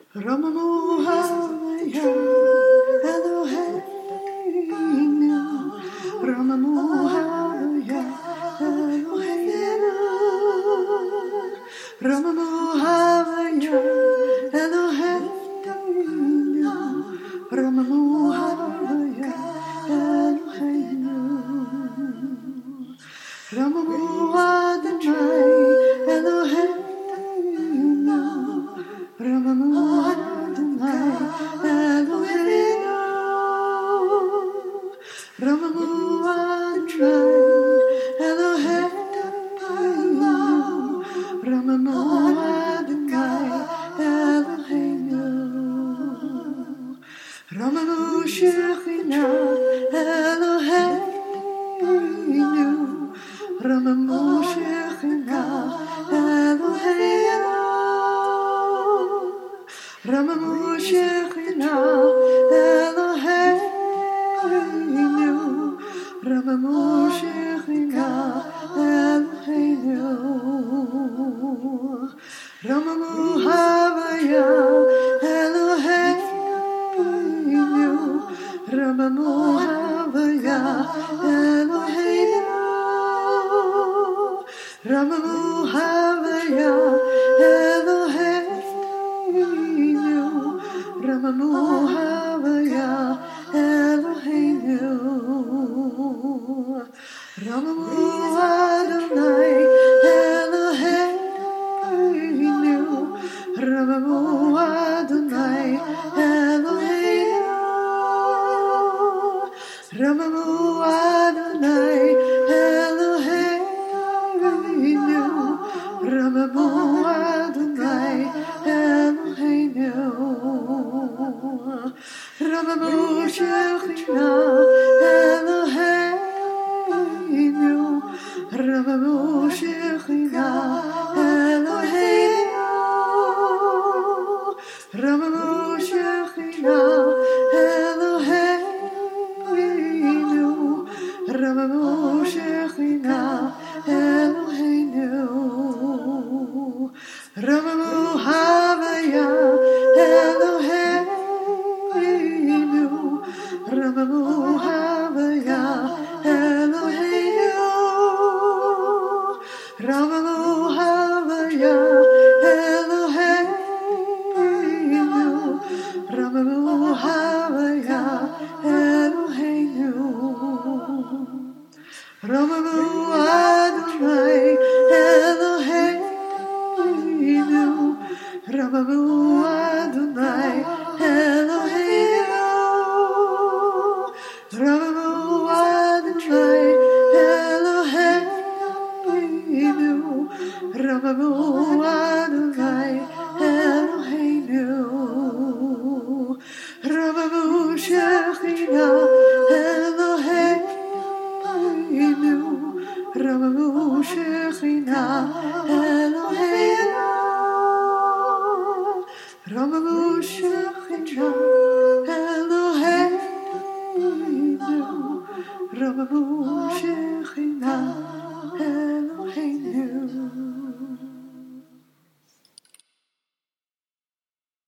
Ramamu Havaya Eloheinu Ramamu Havaya Eloheinu Ramamu Havaya Eloheinu Ramamu Havaya Eloheinu Ramamu Adonai Eloheinu Ramamu Adonai Eloheinu Ramamu Adonai Eloheinu Ramamu Adonai Eloheinu Ramamu Shekhinah Eloheinu Ramamu Shekhinah Eloheinu Ramamu Shekhinah Eloheinu Ramamu Shekhinah Eloheinu Ramamu Havaya Eloheinu Ramamu Havaya Eloheinu Ramamu Havaya Eloheinu Ramamu Havaya Eloheinu Ramamu Adonai Eloheinu Ramamu Adonai Eloheinu Ramamu Adonai Eloheinu Ramamu Adonai Eloheinu Ramamu Shekhinah Eloheinu Ramamu Shekhinah Eloheinu Ramamu Shekhinah Eloheinu Ramamu Shekhinah Eloheinu Ramamu Havaya Eloheinu Ramamu Havaya Eloheinu Ramamu Havaya Eloheinu Ramamu Havaya Eloheinu Ramamu Adonai Eloheinu Ramamu Adonai Eloheinu Ramamu Adonai Eloheinu Ramamu Adonai Eloheinu Ramamu Shekhinah Eloheinu Ramamu Shekhinah Eloheinu Ramamu Shekhinah Eloheinu Ramamu Shekhinah Eloheinu